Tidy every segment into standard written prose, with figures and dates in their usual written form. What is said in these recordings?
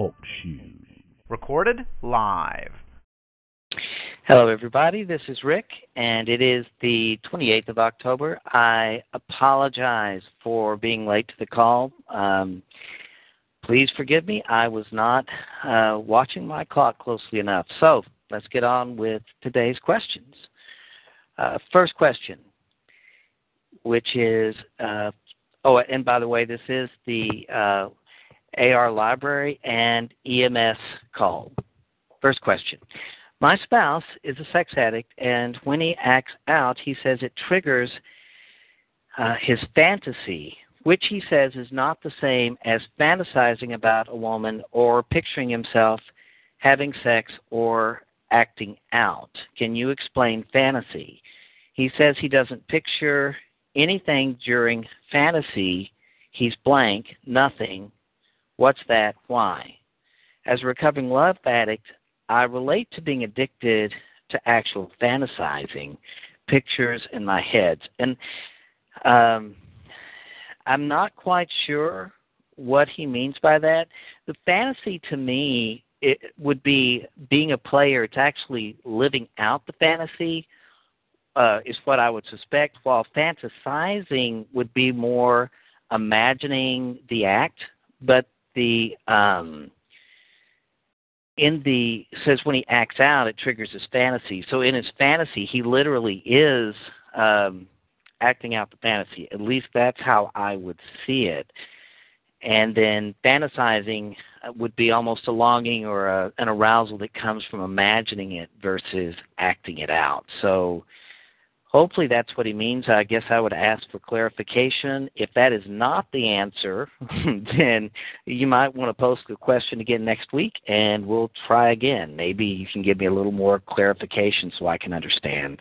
Talk Shoe. Recorded live. Hello, everybody. This is Rick, and it is the 28th of October. I apologize for being late to the call. Please forgive me. I was not watching my clock closely enough. So let's get on with today's questions. First question, which is, and by the way, this is the AR Library and EMS call. First question. My spouse is a sex addict, and when he acts out, he says it triggers his fantasy, which he says is not the same as fantasizing about a woman or picturing himself having sex or acting out. Can you explain fantasy? He says he doesn't picture anything during fantasy. He's blank, nothing. What's that? Why? As a recovering love addict, I relate to being addicted to actual fantasizing, pictures in my head. And I'm not quite sure what he means by that. The fantasy to me, it would be being a player. It's actually living out the fantasy is what I would suspect, while fantasizing would be more imagining the act. But says when he acts out, it triggers his fantasy. So in his fantasy, he literally is acting out the fantasy. At least that's how I would see it. And then fantasizing would be almost a longing or an arousal that comes from imagining it versus acting it out. So hopefully that's what he means. I guess I would ask for clarification. If that is not the answer, then you might want to post the question again next week, and we'll try again. Maybe you can give me a little more clarification so I can understand.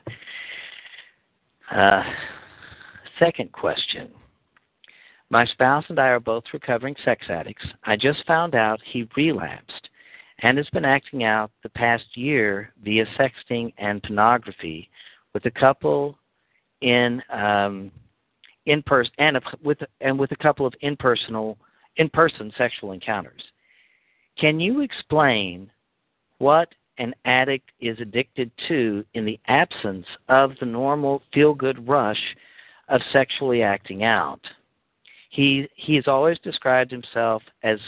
Second question. My spouse and I are both recovering sex addicts. I just found out he relapsed and has been acting out the past year via sexting and pornography with a couple in person and with a couple of in-person sexual encounters. Can you explain what an addict is addicted to in the absence of the normal feel-good rush of sexually acting out? He has always described himself as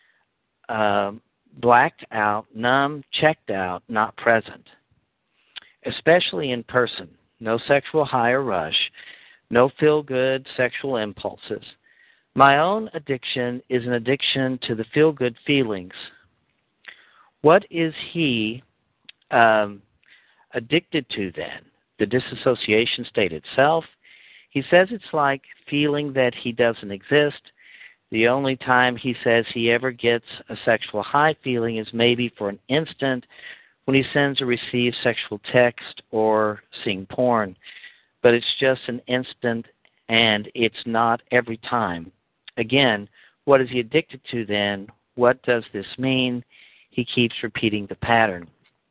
blacked out, numb, checked out, not present. Especially in person, no sexual high or rush, no feel-good sexual impulses. My own addiction is an addiction to the feel-good feelings. What is he addicted to then? The disassociation state itself? He says it's like feeling that he doesn't exist. The only time he says he ever gets a sexual high feeling is maybe for an instant when he sends or receives sexual text or seeing porn, but it's just an instant and it's not every time. Again, what is he addicted to then? What does this mean? He keeps repeating the pattern.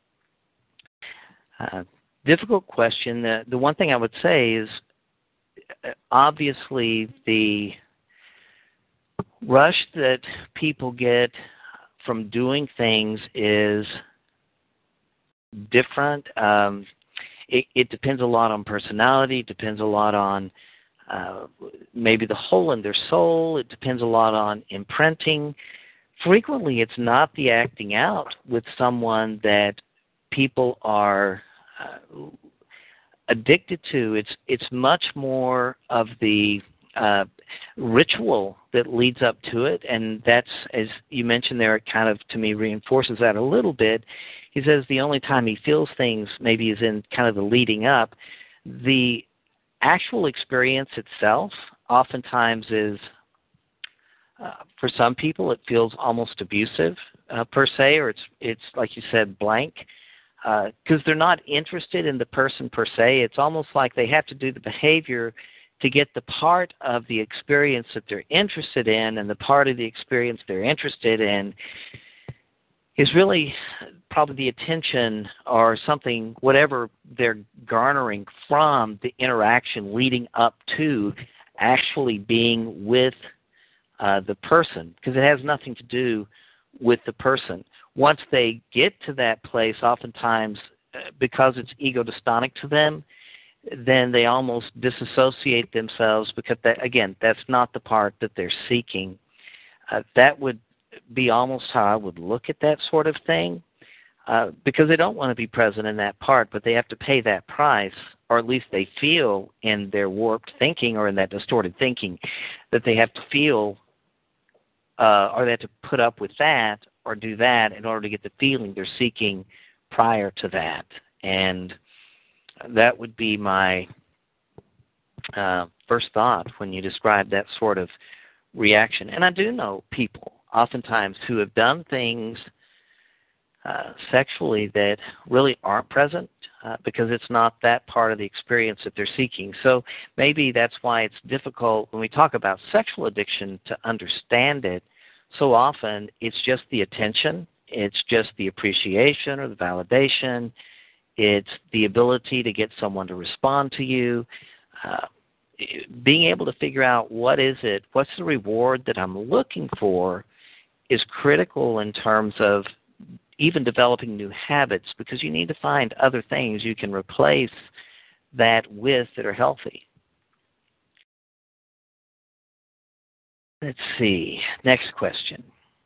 Difficult question. The one thing I would say is obviously the rush that people get from doing things is different. It depends a lot on personality. It depends a lot on maybe the hole in their soul. It depends a lot on imprinting. Frequently, it's not the acting out with someone that people are addicted to. It's much more of the ritual that leads up to it, and that's, as you mentioned there, it kind of, to me, reinforces that a little bit. He says the only time he feels things maybe is in kind of the leading up. The actual experience itself oftentimes is, for some people, it feels almost abusive per se, or it's like you said, blank, because they're not interested in the person per se. It's almost like they have to do the behavior to get the part of the experience that they're interested in, and the part of the experience they're interested in is really probably the attention or something, whatever they're garnering from the interaction leading up to actually being with the person, because it has nothing to do with the person. Once they get to that place, oftentimes, because it's ego dystonic to them, then they almost disassociate themselves because, that's not the part that they're seeking. That would be almost how I would look at that sort of thing, because they don't want to be present in that part, but they have to pay that price, or at least they feel in their warped thinking or in that distorted thinking that they have to feel or they have to put up with that or do that in order to get the feeling they're seeking prior to that. And that would be my first thought when you describe that sort of reaction. And I do know people oftentimes who have done things sexually that really aren't present because it's not that part of the experience that they're seeking. So maybe that's why it's difficult when we talk about sexual addiction to understand it. So often it's just the attention, it's just the appreciation or the validation, it's the ability to get someone to respond to you, being able to figure out what's the reward that I'm looking for is critical in terms of even developing new habits, because you need to find other things you can replace that with that are healthy. Let's see. Next question.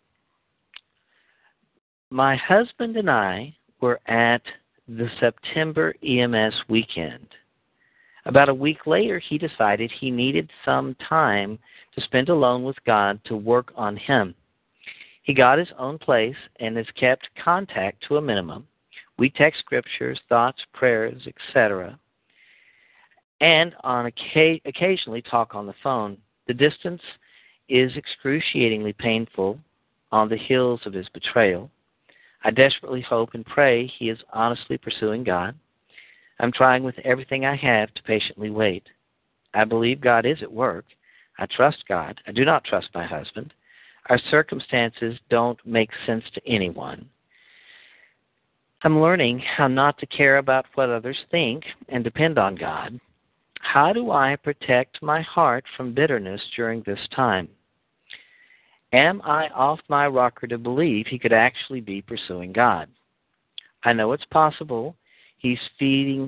My husband and I were at the September EMS weekend. About a week later, he decided he needed some time to spend alone with God to work on him. He got his own place and has kept contact to a minimum. We text scriptures, thoughts, prayers, etc., and occasionally talk on the phone. The distance is excruciatingly painful on the heels of his betrayal. I desperately hope and pray he is honestly pursuing God. I'm trying with everything I have to patiently wait. I believe God is at work. I trust God. I do not trust my husband. Our circumstances don't make sense to anyone. I'm learning how not to care about what others think and depend on God. How do I protect my heart from bitterness during this time? Am I off my rocker to believe he could actually be pursuing God? I know it's possible. He's feeding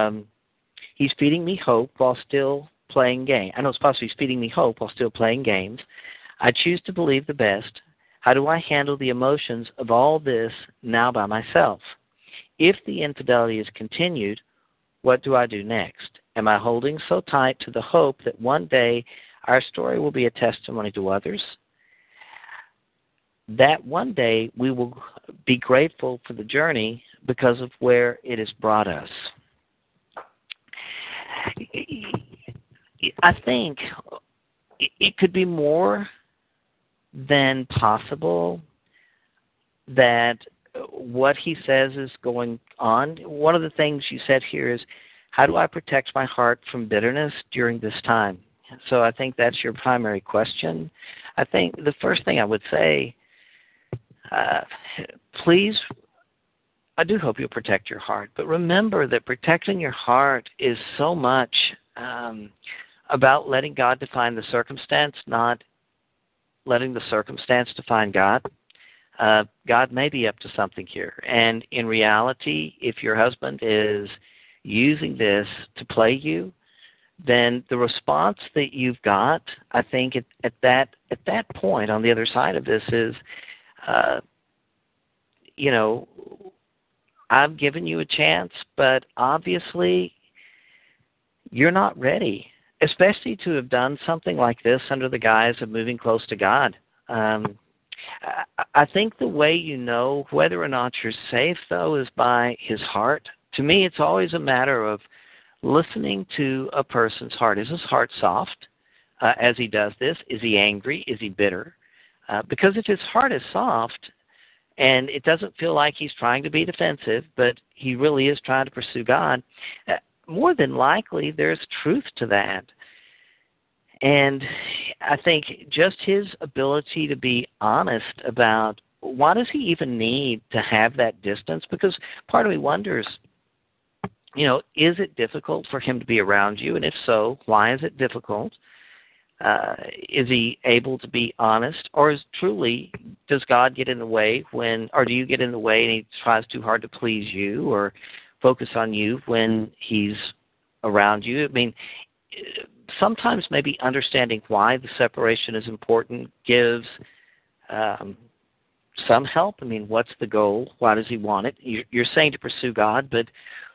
me hope while still playing games. I know it's possible he's feeding me hope while still playing games. I choose to believe the best. How do I handle the emotions of all this now by myself? If the infidelity is continued, what do I do next? Am I holding so tight to the hope that one day our story will be a testimony to others? That one day we will be grateful for the journey because of where it has brought us. I think it could be more than possible that what he says is going on. One of the things you said here is, how do I protect my heart from bitterness during this time? So I think that's your primary question. I think the first thing I would say, please, I do hope you'll protect your heart, but remember that protecting your heart is so much about letting God define the circumstance, not letting the circumstance define God. God may be up to something here. And in reality, if your husband is using this to play you, then the response that you've got, I think at that point on the other side of this is, I've given you a chance, but obviously you're not ready, especially to have done something like this under the guise of moving close to God. I think the way you know whether or not you're safe, though, is by his heart. To me, it's always a matter of listening to a person's heart. Is his heart soft as he does this? Is he angry? Is he bitter? Because if his heart is soft and it doesn't feel like he's trying to be defensive, but he really is trying to pursue God, more than likely there's truth to that. And I think just his ability to be honest about why does he even need to have that distance? Because part of me wonders, is it difficult for him to be around you? And if so, why is it difficult? Is he able to be honest? Or is truly, does God get in the way or do you get in the way and he tries too hard to please you or focus on you when he's around you? I mean, sometimes maybe understanding why the separation is important gives some help. I mean, what's the goal? Why does he want it? You're saying to pursue God, but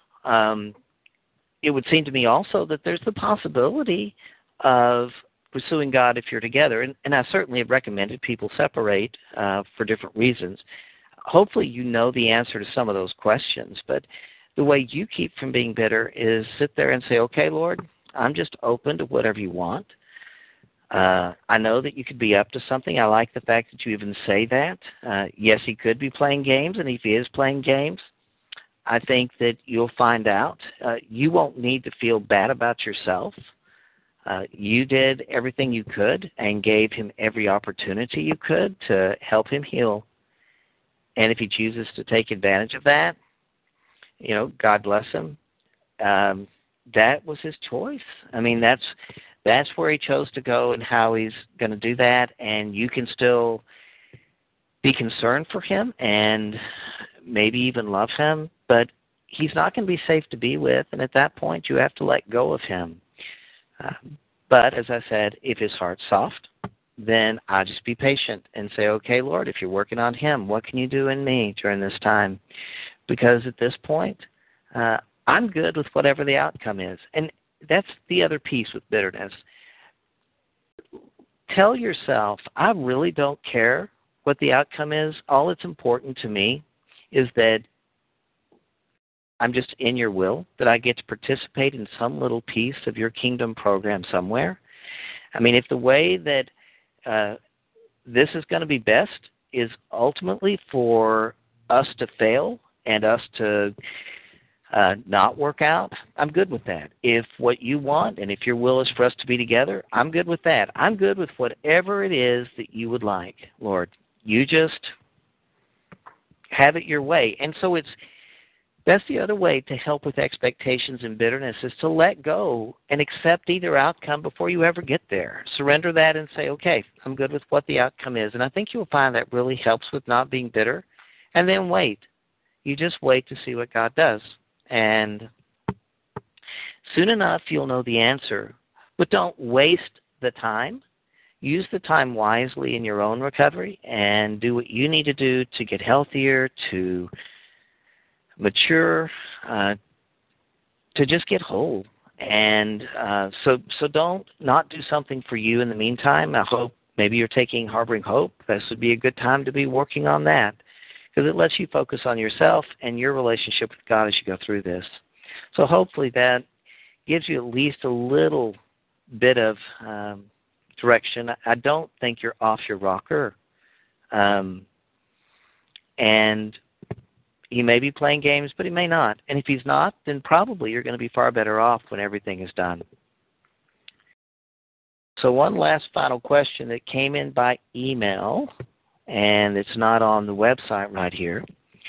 it would seem to me also that there's the possibility of pursuing God if you're together. And I certainly have recommended people separate for different reasons. Hopefully you know the answer to some of those questions, but the way you keep from being bitter is sit there and say, okay, Lord, I'm just open to whatever you want. I know that you could be up to something. I like the fact that you even say that. Yes, he could be playing games, and if he is playing games, I think that you'll find out. You won't need to feel bad about yourself. You did everything you could and gave him every opportunity you could to help him heal. And if he chooses to take advantage of that, God bless him. That was his choice. I mean, that's where he chose to go and how he's going to do that. And you can still be concerned for him and maybe even love him, but he's not going to be safe to be with. And at that point, you have to let go of him. But as I said, if his heart's soft, then I'll just be patient and say, okay, Lord, if you're working on him, what can you do in me during this time? Because at this point, I'm good with whatever the outcome is. And that's the other piece with bitterness. Tell yourself, I really don't care what the outcome is. All that's important to me is that I'm just in your will, that I get to participate in some little piece of your kingdom program somewhere. I mean, if the way that this is going to be best is ultimately for us to fail and us to not work out, I'm good with that. If what you want and if your will is for us to be together, I'm good with that. I'm good with whatever it is that you would like, Lord. You just have it your way. And so that's the other way to help with expectations and bitterness is to let go and accept either outcome before you ever get there. Surrender that and say, okay, I'm good with what the outcome is. And I think you'll find that really helps with not being bitter. And then wait. You just wait to see what God does. And soon enough, you'll know the answer. But don't waste the time. Use the time wisely in your own recovery and do what you need to do to get healthier, to mature, to just get whole. And so don't not do something for you in the meantime. I hope maybe you're harboring hope. This would be a good time to be working on that because it lets you focus on yourself and your relationship with God as you go through this. So hopefully that gives you at least a little bit of direction. I don't think you're off your rocker. And he may be playing games, but he may not. And if he's not, then probably you're going to be far better off when everything is done. So one last final question that came in by email, and it's not on the website right here.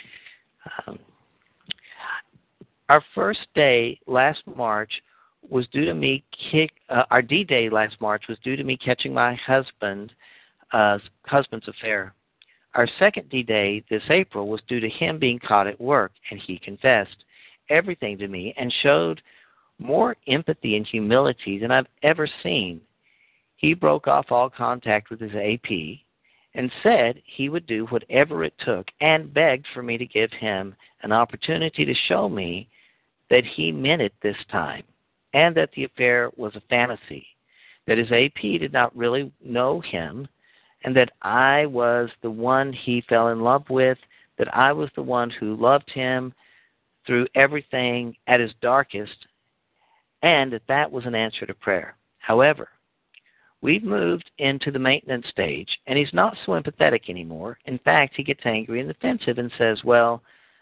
Our first day last March was due to me our D-Day last March was due to me catching my husband's affair. Our second D-Day this April was due to him being caught at work, and he confessed everything to me and showed more empathy and humility than I've ever seen. He broke off all contact with his AP and said he would do whatever it took and begged for me to give him an opportunity to show me that he meant it this time and that the affair was a fantasy, that his AP did not really know him, and that I was the one he fell in love with, that I was the one who loved him through everything at his darkest, and that was an answer to prayer. However, we've moved into the maintenance stage, and he's not so empathetic anymore. In fact, he gets angry and defensive and says, well,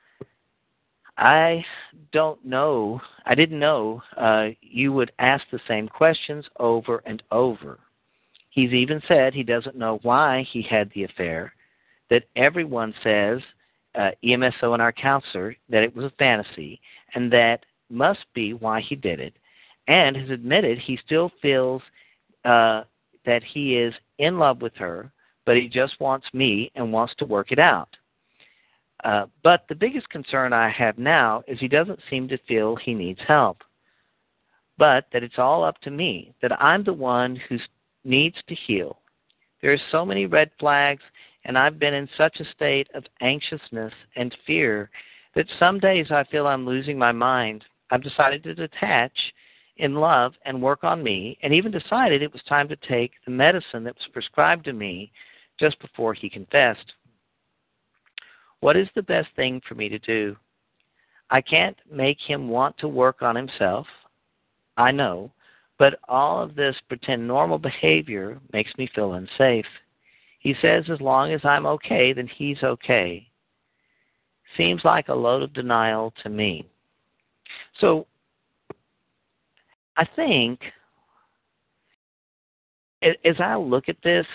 I didn't know you would ask the same questions over and over. He's even said he doesn't know why he had the affair, that everyone says, EMSO and our counselor, that it was a fantasy, and that must be why he did it, and has admitted he still feels that he is in love with her, but he just wants me and wants to work it out. But the biggest concern I have now is he doesn't seem to feel he needs help, but that it's all up to me, that I'm the one who needs to heal. There are so many red flags, and I've been in such a state of anxiousness and fear that some days I feel I'm losing my mind. I've decided to detach in love and work on me, and even decided it was time to take the medicine that was prescribed to me just before he confessed. What is the best thing for me to do? I can't make him want to work on himself, I know, but all of this pretend normal behavior makes me feel unsafe. He says as long as I'm okay, then he's okay. Seems like a load of denial to me. So I think as I look at this,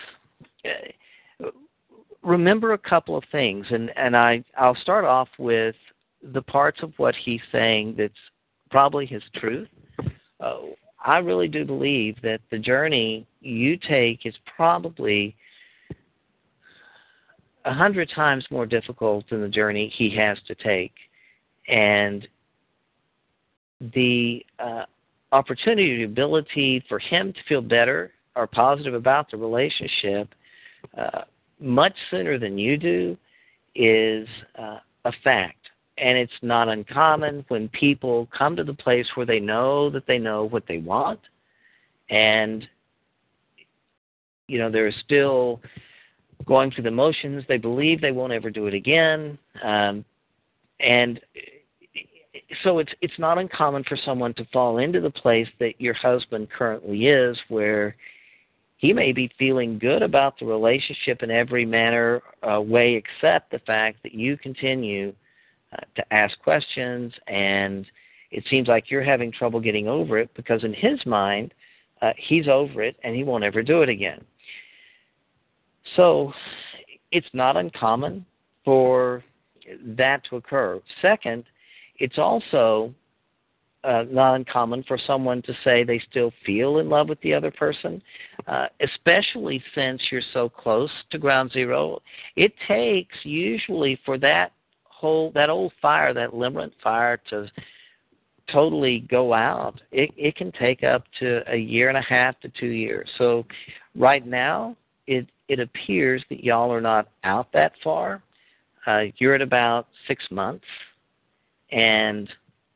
remember a couple of things, and I'll start off with the parts of what he's saying that's probably his truth. I really do believe that the journey you take is probably 100 times more difficult than the journey he has to take. And the opportunity, the ability for him to feel better or positive about the relationship much sooner than you do is a fact. And it's not uncommon when people come to the place where they know what they want, and they're still going through the motions. They believe they won't ever do it again, and so it's not uncommon for someone to fall into the place that your husband currently is, where he may be feeling good about the relationship in every manner way except the fact that you continue to ask questions, and it seems like you're having trouble getting over it because in his mind, he's over it and he won't ever do it again. So it's not uncommon for that to occur. Second, it's also not uncommon for someone to say they still feel in love with the other person, especially since you're so close to ground zero. It takes usually for that old fire, that limerent fire, to totally go out. It can take up to 1.5 to 2 years. So right now, it appears that y'all are not out that far. You're at about 6 months, and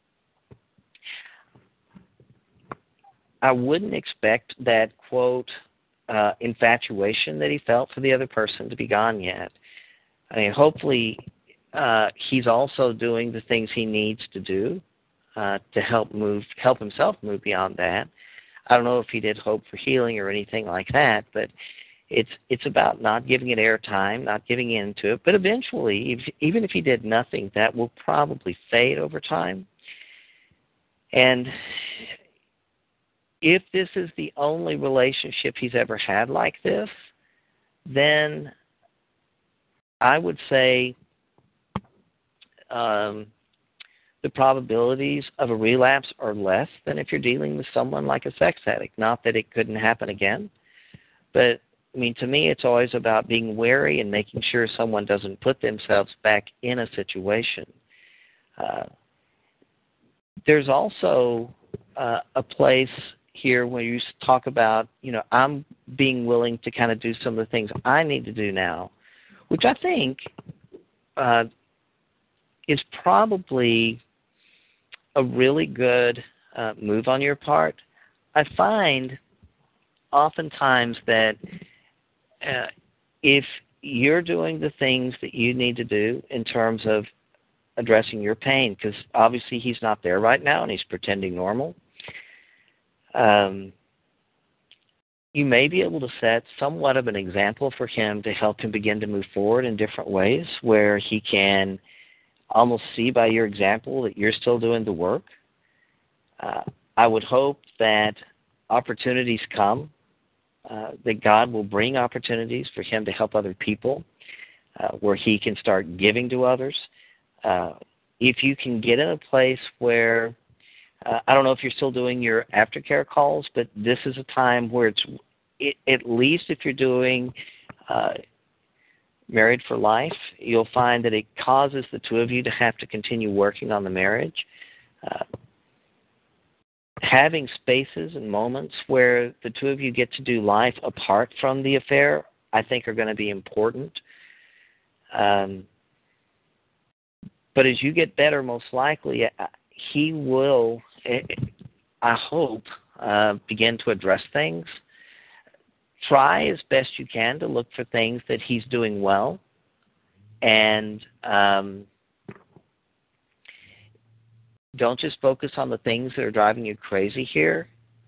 I wouldn't expect that, quote, infatuation that he felt for the other person to be gone yet. I mean, hopefully he's also doing the things he needs to do to help himself move beyond that. I don't know if he did hope for healing or anything like that, but it's about not giving it airtime, not giving into it. But eventually, even if he did nothing, that will probably fade over time. And if this is the only relationship he's ever had like this, then I would say the probabilities of a relapse are less than if you're dealing with someone like a sex addict. Not that it couldn't happen again, but I mean, to me, it's always about being wary and making sure someone doesn't put themselves back in a situation. There's also a place here where you talk about, I'm being willing to kind of do some of the things I need to do now, which I think is probably a really good move on your part. I find oftentimes that if you're doing the things that you need to do in terms of addressing your pain, because obviously he's not there right now and he's pretending normal, you may be able to set somewhat of an example for him to help him begin to move forward in different ways, where he can almost see by your example that you're still doing the work. I would hope that opportunities come, that God will bring opportunities for him to help other people, where he can start giving to others. If you can get in a place where, I don't know if you're still doing your aftercare calls, but this is a time where at least if you're doing Married for life, you'll find that it causes the two of you to have to continue working on the marriage. Having spaces and moments where the two of you get to do life apart from the affair, I think are going to be important. But as you get better, most likely, he will, I hope, begin to address things. Try as best you can to look for things that he's doing well, and don't just focus on the things that are driving you crazy here.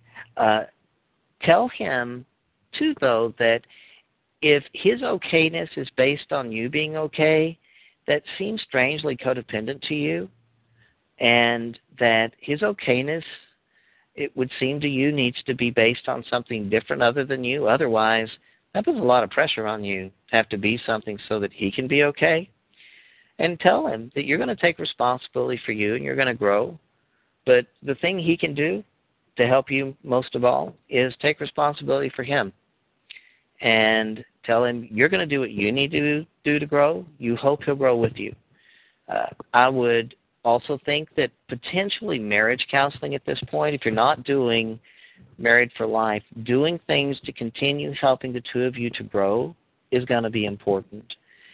Tell him, too, though, that if his okayness is based on you being okay, that seems strangely codependent to you, and that his okayness, it would seem to you, needs to be based on something different other than you. Otherwise, that puts a lot of pressure on you to have to be something so that he can be okay. And tell him that you're going to take responsibility for you and you're going to grow. But the thing he can do to help you most of all is take responsibility for him. And tell him you're going to do what you need to do to grow. You hope he'll grow with you. I would also think that potentially marriage counseling at this point, if you're not doing Married for Life, doing things to continue helping the two of you to grow is going to be important.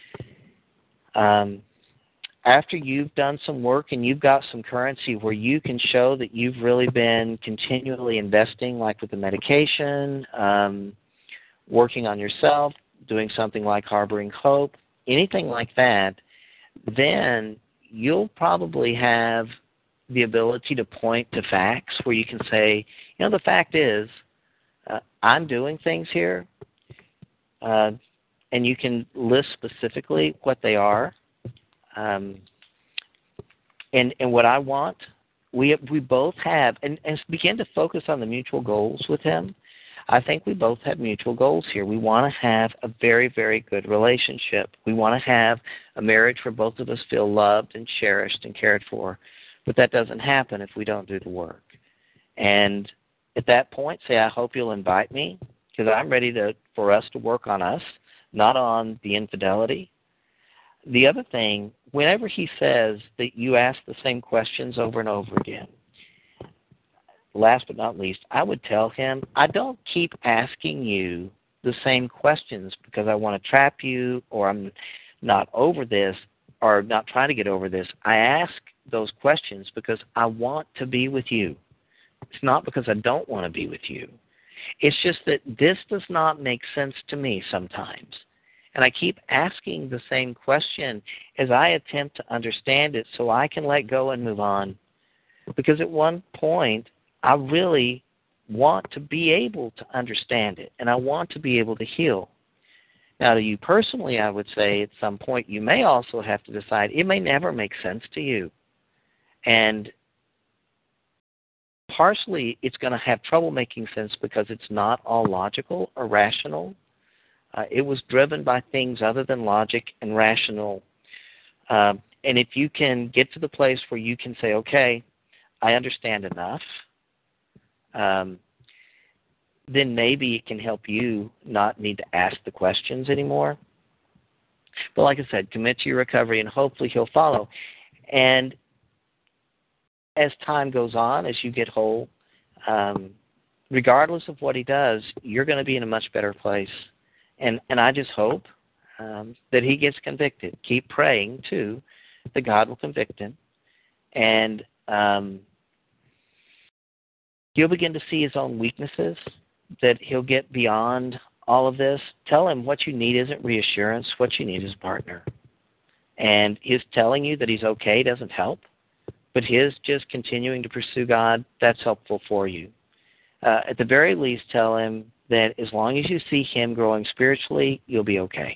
After you've done some work and you've got some currency where you can show that you've really been continually investing, like with the medication, working on yourself, doing something like Harboring Hope, anything like that, then you'll probably have the ability to point to facts where you can say, you know, the fact is, I'm doing things here, and you can list specifically what they are. And what I want, we both have, and begin to focus on the mutual goals with him. I think we both have mutual goals here. We want to have a very, very good relationship. We want to have a marriage where both of us feel loved and cherished and cared for. But that doesn't happen if we don't do the work. And at that point, say, I hope you'll invite me, because I'm ready for us to work on us, not on the infidelity. The other thing, whenever he says that you ask the same questions over and over again, last but not least, I would tell him, I don't keep asking you the same questions because I want to trap you or I'm not over this or not trying to get over this. I ask those questions because I want to be with you. It's not because I don't want to be with you. It's just that this does not make sense to me sometimes. And I keep asking the same question as I attempt to understand it so I can let go and move on. Because at one point, I really want to be able to understand it, and I want to be able to heal. Now, to you personally, I would say at some point you may also have to decide it may never make sense to you. And partially it's going to have trouble making sense because it's not all logical or rational. It was driven by things other than logic and rational. And if you can get to the place where you can say, okay, I understand enough, then maybe it can help you not need to ask the questions anymore. But like I said, commit to your recovery and hopefully he'll follow. And as time goes on, as you get whole, regardless of what he does, you're going to be in a much better place. And I just hope that he gets convicted. Keep praying, too, that God will convict him. And he'll begin to see his own weaknesses, that he'll get beyond all of this. Tell him what you need isn't reassurance. What you need is a partner. And his telling you that he's okay doesn't help, but his just continuing to pursue God, that's helpful for you. At the very least, tell him that as long as you see him growing spiritually, you'll be okay.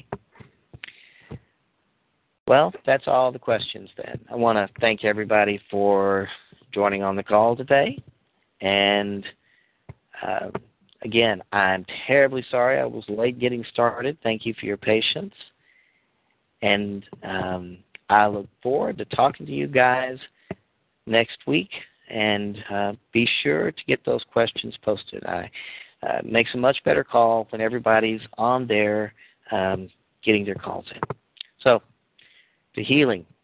Well, that's all the questions then. I want to thank everybody for joining on the call today. And again, I'm terribly sorry I was late getting started. Thank you for your patience. And I look forward to talking to you guys next week. And be sure to get those questions posted. Makes a much better call when everybody's on there getting their calls in. So, the healing.